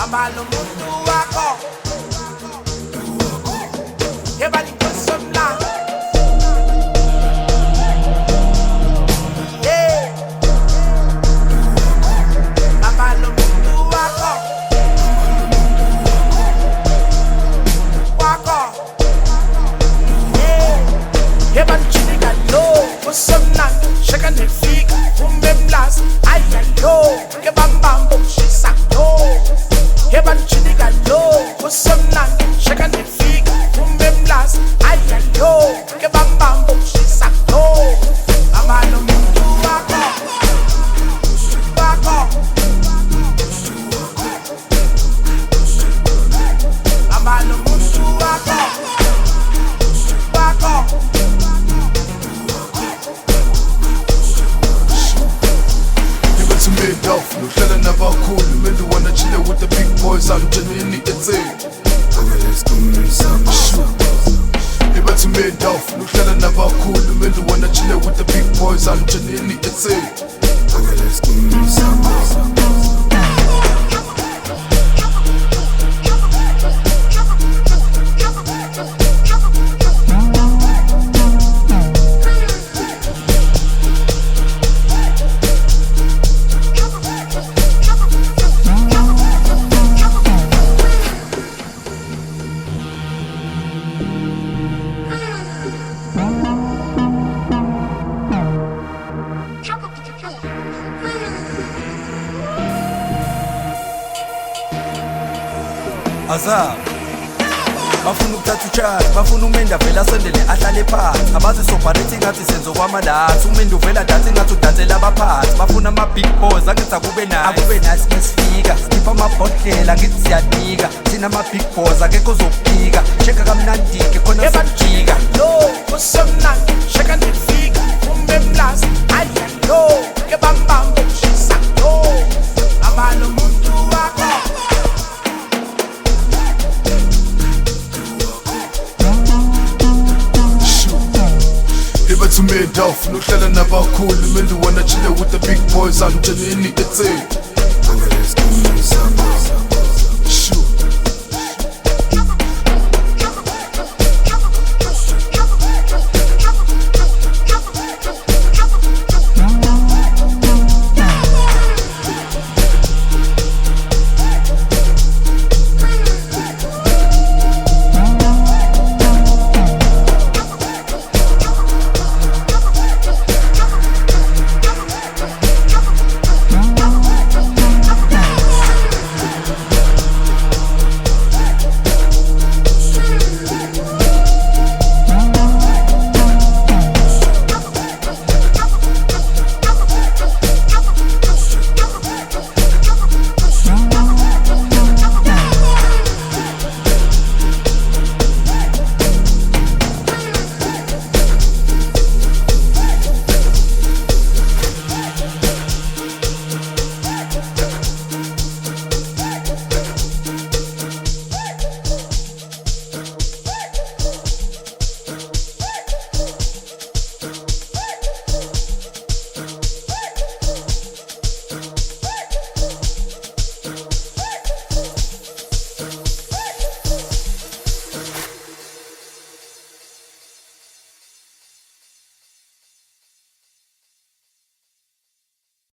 Amalo mundu wako Yebali kusumna Yeah Amalo mundu wako Wako Yeah Yebali chiniga low Kusumna Shaka nefika Kumbe mlas Ayayo Yebambambo Shisako Yebali chiniga low Kusumna Shaka nefika Kumbe mlas Ayayo Yebambambo Shisako Amalo mundu wako Wako Amalo mundu wako Wako Made off, no feeling never cool. You really wanna chill with the big boys. I'm genuinely insane. You better made off, no feeling never cool. You really wanna chill with the big boys. I'm genuinely insane. Azab bafuna ukuthatha ucharge, bafuna umenda vela asondele ahlale phansi. Abazi sobharethi ngathi senzo kwamalathi, umenda uvela dathi ngathi udansela abaphansi. Bafuna ama-big boys, angithi akube nice mesifika. Skipha amabhodlela, ngithi siyanika. Thina ama-big boys, akekho ozokuphika. Sheka kamnandi-ke khona sokujika. Lo, kusumnandi, shaka nefika. Kumbe mlas, ayayo Yebambambo Shisako Amalo mundu wako But made off, no feeling never cool. You really wanna chill with the big boys. I'm genuinely insane.